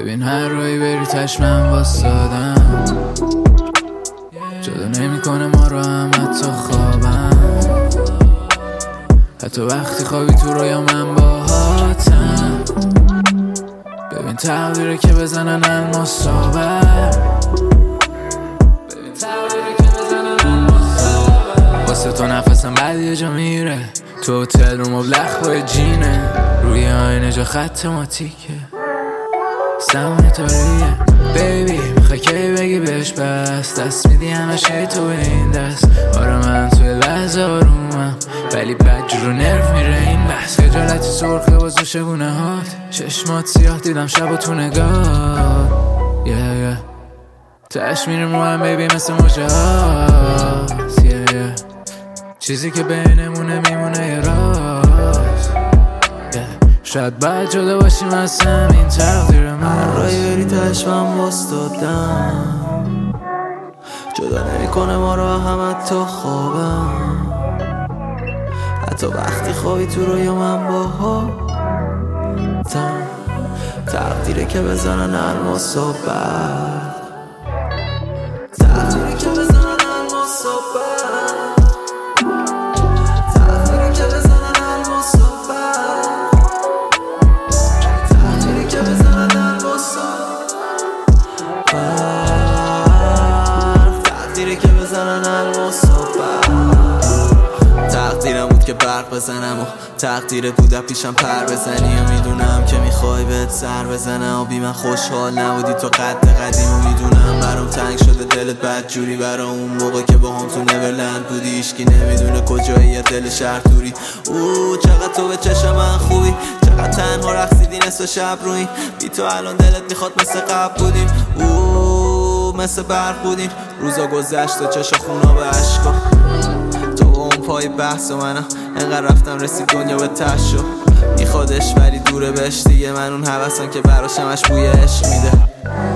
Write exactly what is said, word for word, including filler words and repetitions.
ببین هر روی بری تشمن واسادم، جدا نمی کنه ما رو هم حتی خوابم، حتی وقتی خوابی تو رویا من باهاتم. ببین تقدیره که بزنن المصابر، ببین تقدیره که بزنن المصابر. واسه تو نفسم بعد یه جا میره، تو هتل رو مبلخ با جینه، روی آینه جا خط ماتیکه، سمون تاریه. بیبی میخوای کی بگی بهش بس، دست میدی همش هی تو به این دست. آره من توی لحظه آرومم ولی بد رو نرف میره این بس. خجالتی سرخه باز و شبونه هات، چشمات سیاه دیدم شب و تو نگاه. yeah, yeah. تش میرم رو هم بیبی مثل موجه هات. yeah, yeah. چیزی که بینمونه میمونه یه راست. yeah. شاید باید جدا باشیم از همین تقدیر من. رای بری تش من باستادم، جدا نمی کنه ما رو هم حتی خوابم، حتی وقتی خوابی تو رویا من باهاتم. تقدیره که بزنن المصابر، تقدیره که بزنن المصابر، تقدیره که بزنن المصابر، تقدیره که بزنن المصابر، تقدیره که بزنن المصابر. تقدیرم بود که برق بزنم و تقدیرت بود پیشم پر بزنی، و میدونم که میخوای بهت سر بزنم و بی من خوشحال نبودی تو قد قدیم، و میدونم برام تنگ شده دلت بد جوری برا اون موقع که با هم تو نورلند بودی. ایشکی نمیدونه کجایی دل شهر توری. اوه چقدر تو به چشم من خوبی، چقدر تنها رقصیدی نصف شب روی بی تو الان دلت میخواد مثل قبل بودیم. اوه مثل برق بودیم روزا گذشت و چشا خونا به عشقا، پای بحث و منم انقدر رفتم رسید دنیا به تش شد. میخوادش ولی دوره بهش دیگه، من اون حوثم که براش همش بوی عشق میده.